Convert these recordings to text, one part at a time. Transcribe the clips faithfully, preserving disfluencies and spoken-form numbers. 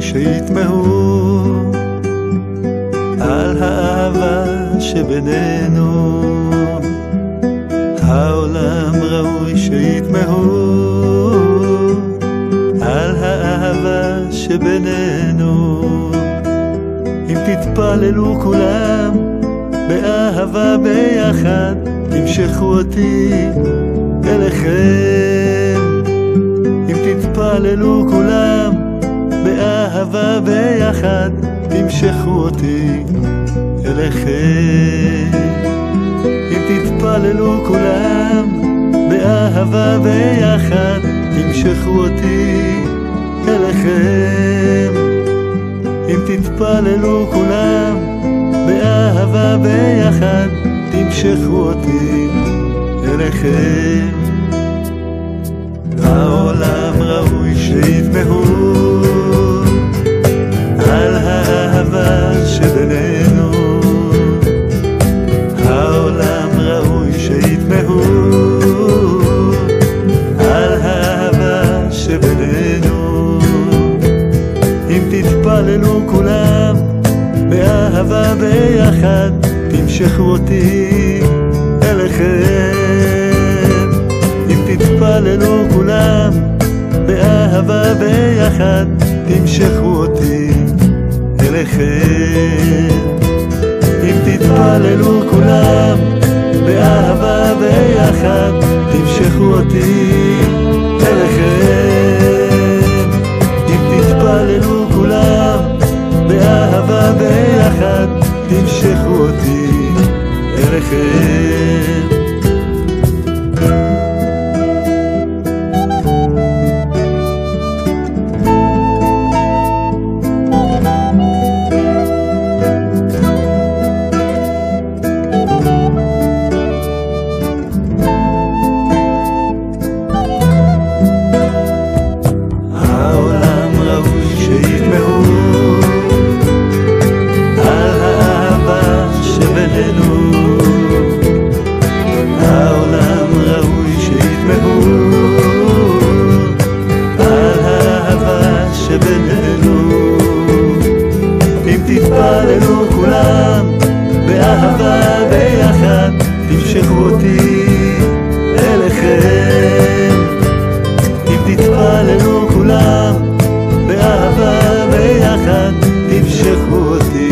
שיתמהו על האהבה שבינינו. העולם ראוי שיתמהו על האהבה שבינינו. אם תתפללו כולם באהבה ביחד, תמשכו אותי אליכם. אם תתפללו כולם באהבה ביחד, תמשכו אותי אליכם. אם תתפללו כולם באהבה ביחד, תמשכו אותי אליכם. אם תתפללו כולם באהבה ביחד, תמשכו אותי אליכם. העולם ראוי שיתמהו על האהבה שבינינו. העולם ראוי שיתמהו על האהבה שבינינו. אם תתפללו כולם באהבה ביחד, תמשכו אותי אליכם. אם תתפללו כולם באהבה ביחד, תמשכו אותי אליכם. אם תתפללו כולם באהבה ביחד, תמשכו אותי אליכם. אם תתפללו כולם באהבה ביחד, תמשכו אותי אליכם. תתפללו כולם באהבה ביחד, תמשכו אותי אליכם. אם תתפללו כולם באהבה ביחד, תמשכו אותי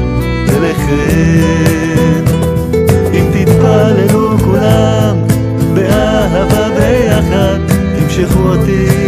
אליכם. אם תתפללו כולם באהבה ביחד, תמשכו אותי